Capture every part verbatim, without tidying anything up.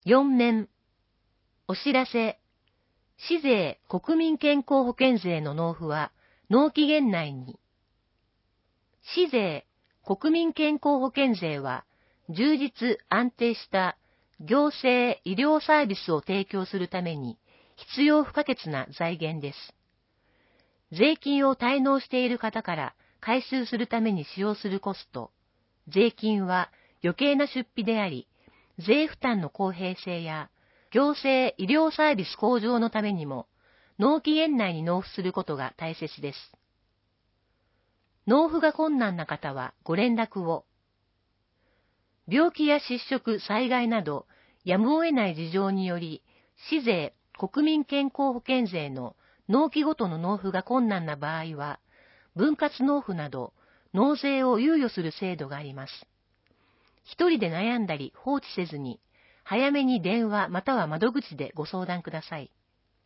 よん面、お知らせ。市税国民健康保険税の納付は納期限内に。市税国民健康保険税は充実安定した行政医療サービスを提供するために必要不可欠な財源です。税金を滞納している方から回収するために使用するコスト、税金は余計な出費であり、税負担の公平性や行政医療サービス向上のためにも納期限内に納付することが大切です。納付が困難な方はご連絡を。病気や失職、災害などやむを得ない事情により、市税国民健康保険税の納期ごとの納付が困難な場合は、分割納付など納税を猶予する制度があります。一人で悩んだり放置せずに、早めに電話または窓口でご相談ください。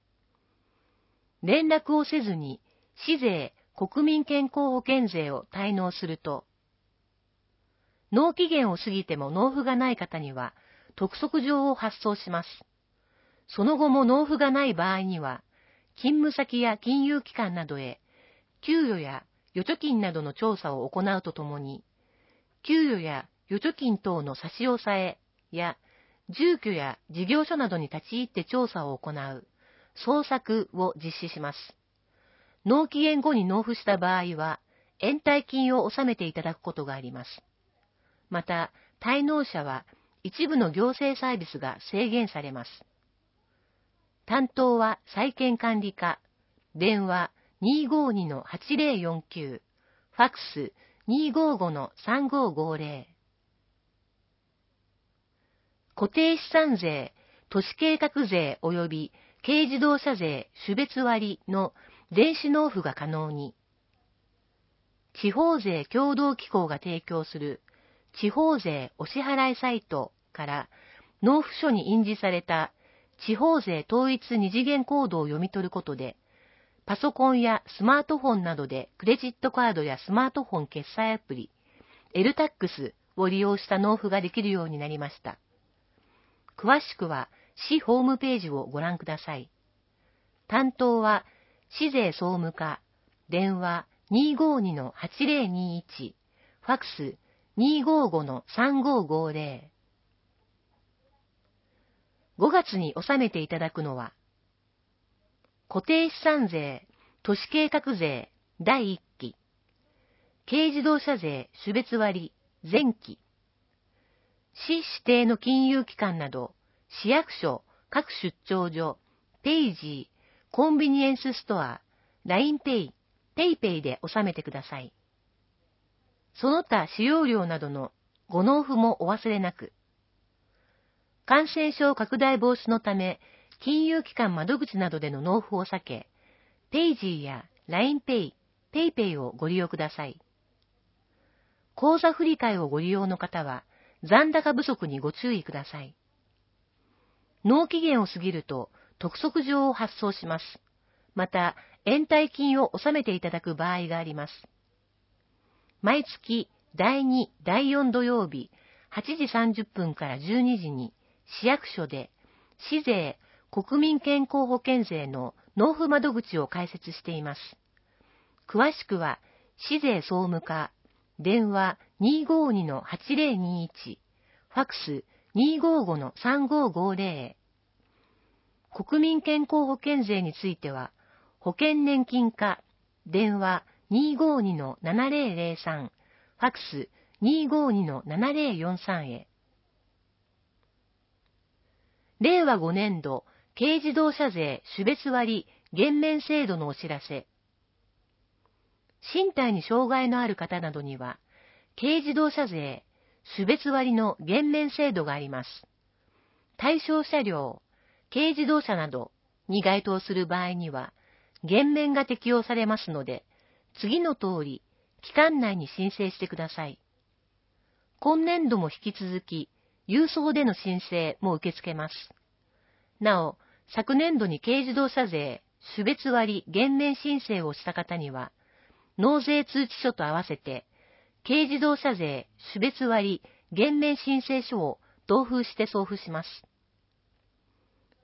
連絡をせずに、市税国民健康保険税を滞納すると、納期限を過ぎても納付がない方には、督促状を発送します。その後も納付がない場合には、勤務先や金融機関などへ、給与や預貯金などの調査を行うとともに、給与や預貯金等の差し押さえや、住居や事業所などに立ち入って調査を行う、捜索を実施します。納期限後に納付した場合は、延滞金を納めていただくことがあります。また、滞納者は一部の行政サービスが制限されます。担当は債権管理課、電話 にーごーにのはちぜろよんきゅう、ファックス にーごーごのさんごーごーぜろ。固定資産税、都市計画税及び軽自動車税種別割の電子納付が可能に。地方税協同機構が提供する地方税お支払いサイトから納付書に印字された地方税統一二次元コードを読み取ることで、パソコンやスマートフォンなどでクレジットカードやスマートフォン決済アプリ、エルタックス を利用した納付ができるようになりました。詳しくは市ホームページをご覧ください。担当は市税総務課、電話 にーごーにのはちぜろにいち、ファックス にーごーごのさんごーごーぜろ。ごがつに納めていただくのは、固定資産税、都市計画税だいいっき、軽自動車税種別割前期、市指定の金融機関など、市役所、各出張所、ペイジー、コンビニエンスストア、ラインペイ、ペイペイで納めてください。その他使用料などのご納付もお忘れなく。感染症拡大防止のため、金融機関窓口などでの納付を避け、ペイジーや ラインペイ、ペイペイをご利用ください。口座振替をご利用の方は、残高不足にご注意ください。納期限を過ぎると、督促状を発送します。また、延滞金を納めていただく場合があります。毎月だいに、だいよん土曜日、はちじさんじゅっぷんからじゅうにじに、市役所で、市税国民健康保険税の納付窓口を開設しています。詳しくは、市税総務課、電話 にーごーにのはちぜろにいち、ファックス にーごーごのさんごーごーぜろ。国民健康保険税については、保険年金課、電話 にーごーにのななぜろぜろさん、ファックス にーごーにのななぜろよんさん へ。れいわごねんど軽自動車税種別割減免制度のお知らせ。身体に障害のある方などには、軽自動車税種別割の減免制度があります。対象車両、軽自動車などに該当する場合には、減免が適用されますので、次の通り、期間内に申請してください。今年度も引き続き、郵送での申請も受け付けます。なお、昨年度に軽自動車税種別割減免申請をした方には、納税通知書と合わせて、軽自動車税種別割減免申請書を同封して送付します。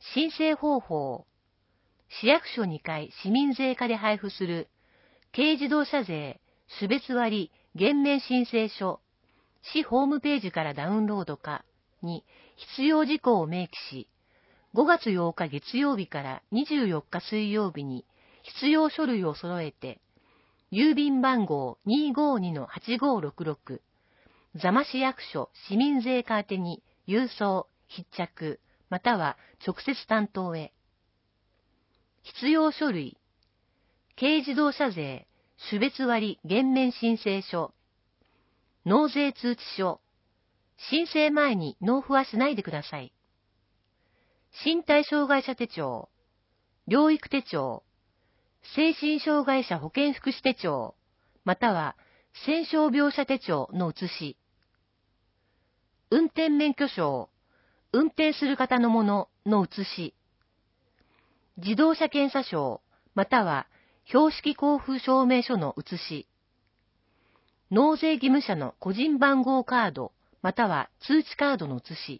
申請方法。市役所にかい市民税課で配布する軽自動車税種別割減免申請書、市ホームページからダウンロードかに必要事項を明記し、ごがつようか月曜日からにじゅうよっか水曜日に必要書類を揃えて、郵便番号 にーごーにのはちごーろくろく、座間市役所市民税課宛てに郵送、筆着、または直接担当へ。必要書類。軽自動車税種別割減免申請書。納税通知書。申請前に納付はしないでください。身体障害者手帳、療育手帳、精神障害者保健福祉手帳、または戦傷病者手帳の写し。運転免許証、運転する方のものの写し。自動車検査証、または標識交付証明書の写し。納税義務者の個人番号カード、または通知カードの写し。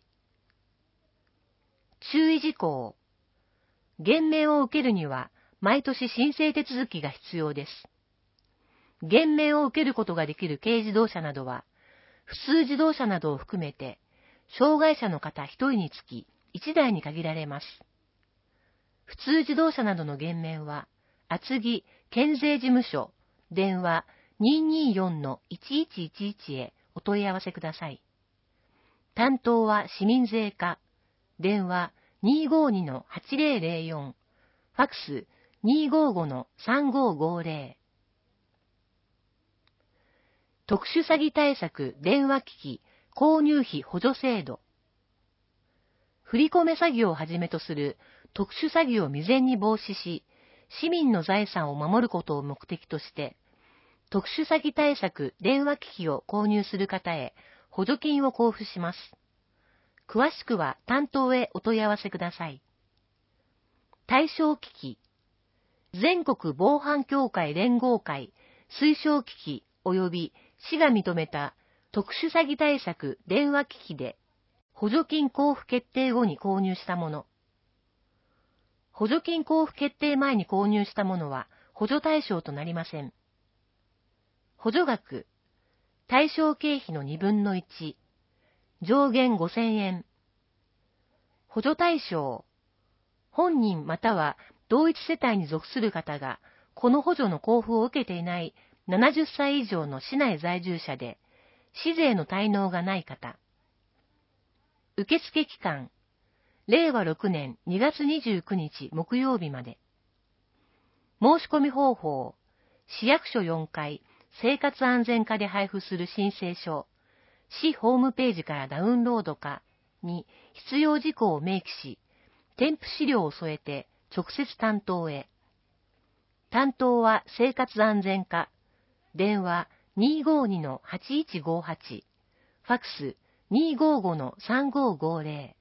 注意事項。減免を受けるには、毎年申請手続きが必要です。減免を受けることができる軽自動車などは、普通自動車などを含めて、障害者の方ひとりにつきいちだいに限られます。普通自動車などの減免は、厚木県税事務所、電話 にーにーよんのいちいちいちいち へお問い合わせください。担当は市民税課、電話 にーごーにのはちぜろぜろよん、ファックス にーごーごのさんごーごーぜろ。特殊詐欺対策電話機器購入費補助制度。振り込め詐欺をはじめとする特殊詐欺を未然に防止し、市民の財産を守ることを目的として、特殊詐欺対策電話機器を購入する方へ補助金を交付します。詳しくは担当へお問い合わせください。対象機器。全国防犯協会連合会推奨機器及び市が認めた特殊詐欺対策電話機器で補助金交付決定後に購入したもの。補助金交付決定前に購入したものは補助対象となりません。補助額。対象経費のにぶんのいち。上限ごせんえん。補助対象。本人または同一世帯に属する方がこの補助の交付を受けていないななじゅっさい以上の市内在住者で、市税の滞納がない方。受付期間。れいわろくねんにがつにじゅうくにち木曜日まで。申し込み方法。市役所よんかい生活安全課で配布する申請書。市ホームページからダウンロードかに必要事項を明記し、添付資料を添えて直接担当へ。担当は生活安全課。電話 にーごーにのはちいちごはち、ファックス にーごーごのさんごーごーぜ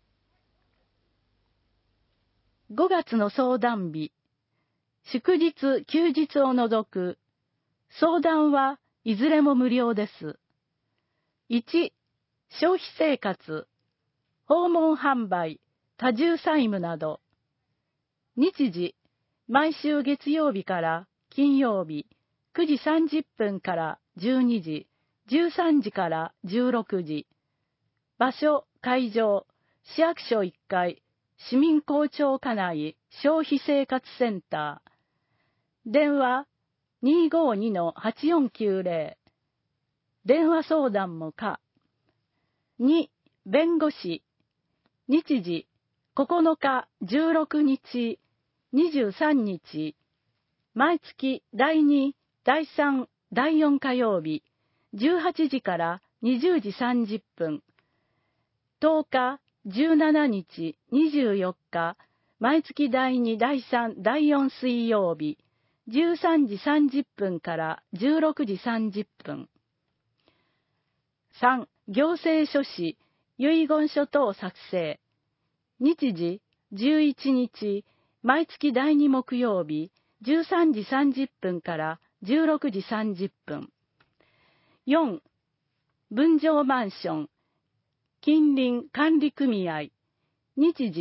ろ。 ごがつの相談日、祝日・休日を除く、相談はいずれも無料です。いち、消費生活、訪問販売、多重債務など。日時、毎週月曜日から金曜日、くじさんじゅっぷんからじゅうにじ、じゅうさんじからじゅうろくじ。場所、会場、市役所いっかい、市民公聴課内消費生活センター。電話 にーごーにのはちよんきゅうぜろ。電話相談も可。に、弁護士。日時、ここのかじゅうろくにち、にじゅうさんにち。毎月だいに、だいさん、だいよん火曜日、じゅうはちじからにじゅうじさんじゅっぷん。とおか、じゅうしちにち、にじゅうよっか、毎月だいに、だいさん、だいよん水曜日、じゅうさんじさんじゅっぷんからじゅうろくじさんじゅっぷん。さん、行政書士、遺言書等作成。日時、じゅういちにち、毎月だいに木曜日、じゅうさんじさんじゅっぷんからじゅうろくじさんじゅっぷん。よん、分譲マンション、近隣管理組合。日時、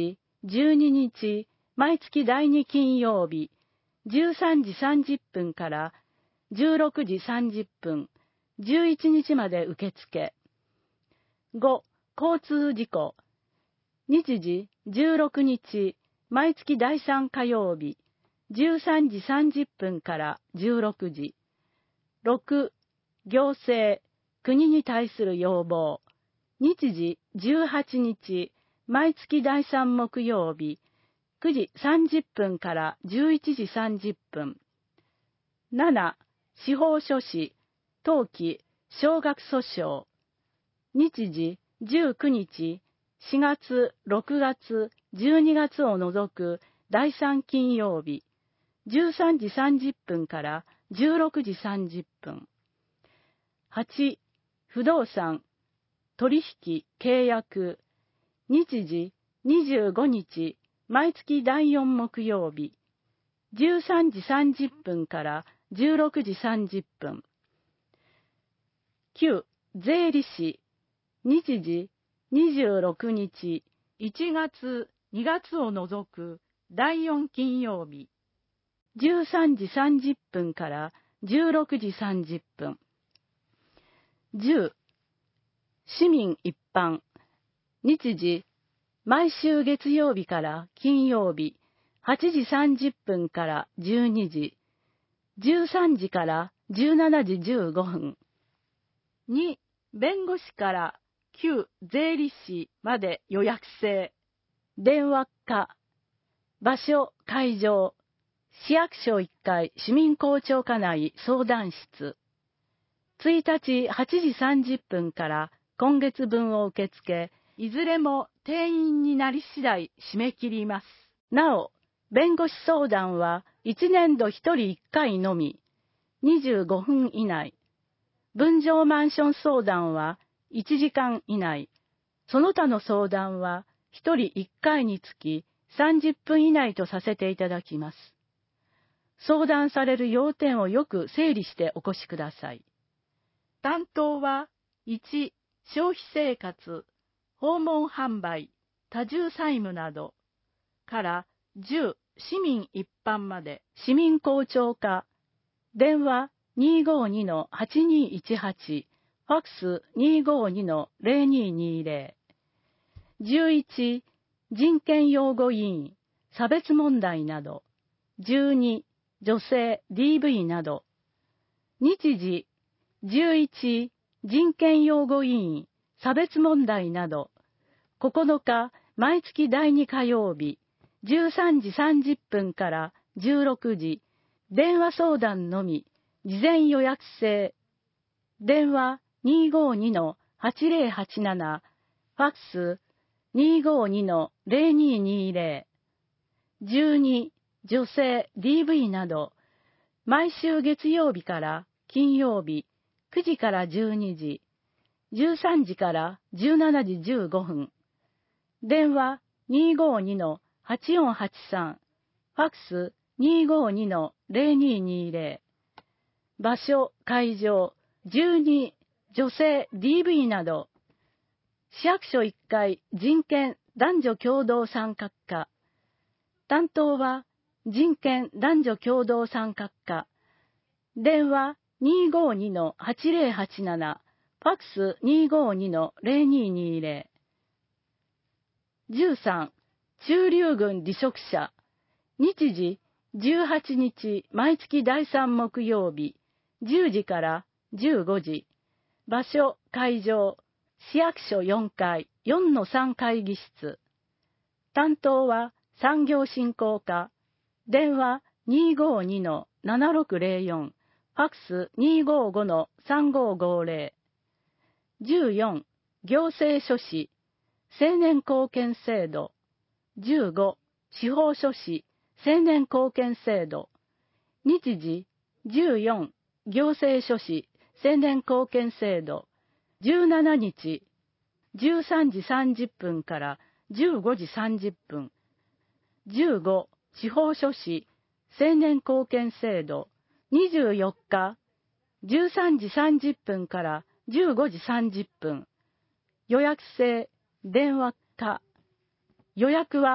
じゅうににち、毎月だいに金曜日、じゅうさんじさんじゅっぷんからじゅうろくじさんじゅっぷん、じゅういちにちまで受付。ご、交通事故。日時じゅうろくにち、毎月だいさん火曜日、じゅうさんじさんじゅっぷんからじゅうろくじ。ろく、行政、国に対する要望。日時じゅうはちにち、毎月だいさん木曜日、くじさんじゅっぷんからじゅういちじさんじゅっぷん。なな、司法書士、登記、少額訴訟。日時じゅうくにち、しがつ、ろくがつ、じゅうにがつを除くだいさん金曜日、じゅうさんじさんじゅっぷんからじゅうろくじさんじゅっぷん。はち、不動産、取引、契約。日時にじゅうごにち、毎月だいよん木曜日、じゅうさんじさんじゅっぷんからじゅうろくじさんじゅっぷん。きゅう、税理士。日時にじゅうろくにち、いちがつ、にがつを除くだいよん金曜日、じゅうさんじさんじゅっぷんからじゅうろくじさんじゅっぷん。じゅう、市民一般。日時、毎週月曜日から金曜日、はちじさんじゅっぷんからじゅうにじ、じゅうさんじからじゅうしちじじゅうごふん。に、弁護士から旧税理士まで予約制。電話か。場所、会場。市役所いっかい市民公聴課内相談室。ついたちはちじさんじゅっぷんから今月分を受け付け、いずれも定員になり次第締め切ります。なお、弁護士相談はいちねんどひとりいっかいのみ、にじゅうごふん以内。分譲マンション相談はいちじかん以内。その他の相談はひとりいっかいにつきさんじゅっぷん以内とさせていただきます。相談される要点をよく整理してお越しください。担当はいち、消費生活、訪問販売、多重債務などからじゅう、市民一般まで市民公聴課、電話 にーごーにのはちにーいちはち、ファックス にーごーにのゼロにーにーゼロ。じゅういち、人権擁護委員、差別問題など。じゅうに、女性 ディーブイ など。日時じゅういち、人権擁護委員、差別問題など。ここのか、毎月だいに火曜日、じゅうさんじさんじゅっぷんからじゅうろくじ、電話相談のみ、事前予約制。電話 にーごーにのはちぜろはちなな、ファックス にーごーにのゼロにーにーゼロ。じゅうに、女性 ディーブイ など、毎週月曜日から金曜日、くじからじゅうにじ、じゅうさんじからじゅうしちじじゅうごふん。電話 にーごーにのはちよんはちさん、ファックス にーごーにのゼロにーにーゼロ。場所、会場、じゅうに、女性 ディーブイ など。市役所いっかい人権男女共同参画課。担当は人権男女共同参画課。電話 にーごーにのはちぜろはちなな、ファックス にーごーにのゼロにーにーゼロ。じゅうさん、駐留軍離職者。日時じゅうはちにち毎月だいさん木曜日、じゅうじからじゅうごじ。場所、会場、市役所よんかい、よんのさん会議室。担当は産業振興課。電話 にーごーにのななろくゼロよん、ファックス にーごーごのさんごーごーゼロ。じゅうよん、行政書士、青年貢献制度。じゅうご、司法書士、青年貢献制度。日時じゅうよん、行政書士、青年貢献制度。じゅうしちにち、じゅうさんじさんじゅっぷんからじゅうごじさんじゅっぷん。じゅうご、司法書士、青年貢献制度。にじゅうよっか、じゅうさんじさんじゅっぷんからじゅうごじさんじゅっぷん。予約制、電話か。予約は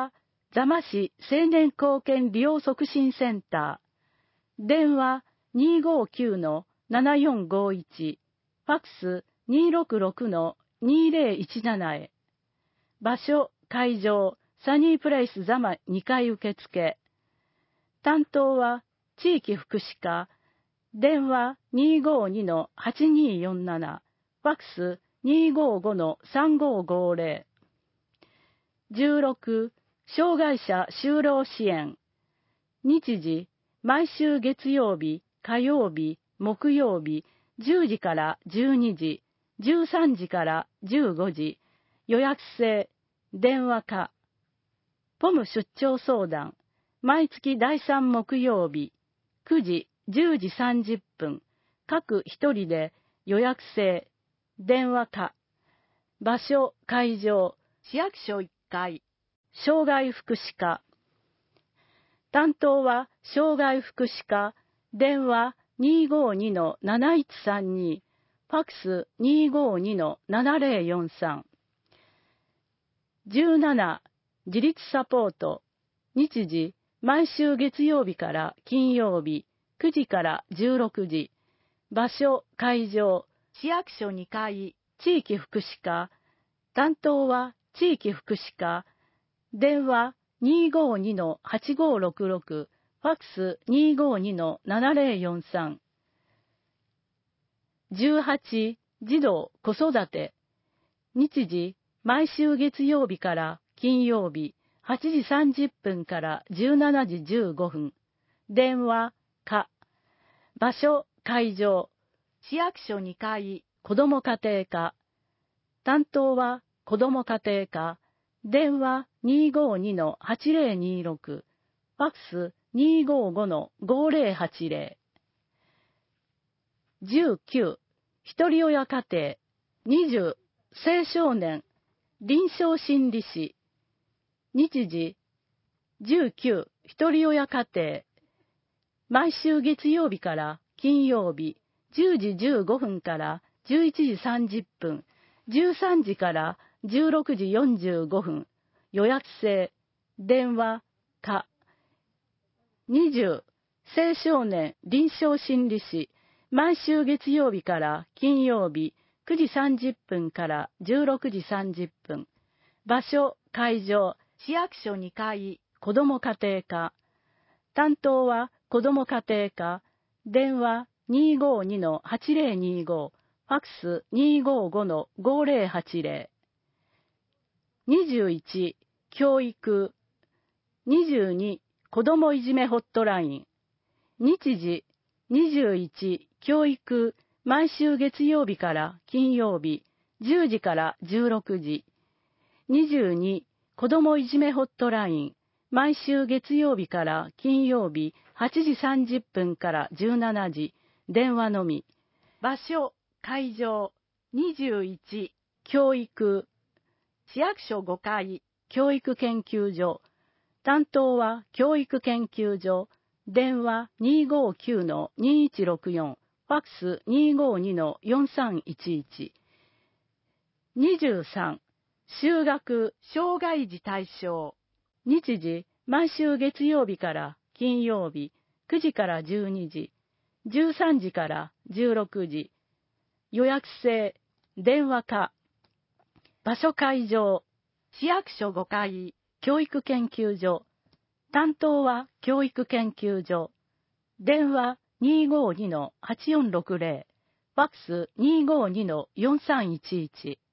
座間市青年貢献利用促進センター、電話 にーごーきゅうのななよんごいち、ファックス にーろくろくのにーぜろいちなな へ。場所、会場、サニープレイス座間にかい受付。担当は地域福祉課、電話 にーごーにのはちにーよんなな、ファックス にーごーごのさんごーごーぜろ。じゅうろく、障害者就労支援。日時、毎週月曜日、火曜日、木曜日、じゅうじからじゅうにじ、じゅうさんじからじゅうごじ、予約制、電話か。ポム出張相談、毎月だいさん木曜日、くじ、じゅうじさんじゅっぷん、各一人で予約制、電話か。場所、会場、市役所いっかい、障害福祉課。担当は障害福祉課、電話 にーごーにのなないちさんに、ファックス にーごーにのななぜろよんさん。じゅうなな、自立サポート。日時、毎週月曜日から金曜日、くじからじゅうろくじ。場所、会場、市役所にかい、地域福祉課。担当は地域福祉課。電話 にーごーにのはちごーろくろく、ファックス にーごーにのななぜろよんさん。じゅうはち、児童子育て。日時、毎週月曜日から金曜日、はちじさんじゅっぷんからじゅうしちじじゅうごふん。電話、か。場所、会場、市役所にかい、子ども家庭課。担当は子ども家庭課。電話 にーごーにのはちぜろにろく、ファックス にーごーごのごぜろはちぜろ。じゅうきゅう、ひとり親家庭。にじゅう、青少年、臨床心理士。日時、じゅうきゅう、ひとり親家庭。毎週月曜日から金曜日、じゅうじじゅうごふんからじゅういちじさんじゅっぷん、じゅうさんじからじゅうろくじよんじゅうごふん。予約制、電話、か。にじゅう、青少年臨床心理士。毎週月曜日から金曜日、くじさんじゅっぷんからじゅうろくじさんじゅっぷん。場所、会場、市役所にかい、子ども家庭課。担当は子ども家庭課。電話 にーごーにのはちぜろにご、ファックス にーごーごのごぜろはちぜろ。にじゅういち、教育。にじゅうに、子どもいじめホットライン。日時、にじゅういち、教育、毎週月曜日から金曜日、じゅうじからじゅうろくじ。にじゅうに、子どもいじめホットライン、毎週月曜日から金曜日、はちじさんじゅっぷんからじゅうしちじ、電話のみ。場所、会場、にじゅういち、教育、市役所ごかい、教育研究所。担当は教育研究所。電話 にーごーきゅうのにいちろくよん、ファックス にーごーにのよんさんいちいち。にじゅうさん、就学障害児対象。日時、毎週月曜日から金曜日、くじからじゅうにじ、じゅうさんじからじゅうろくじ。予約制、電話か。場所会場、市役所ごかい、教育研究所。担当は教育研究所。電話 にーごーにのはちよんろくぜろ、ファックス にーごーにのよんさんいちいち。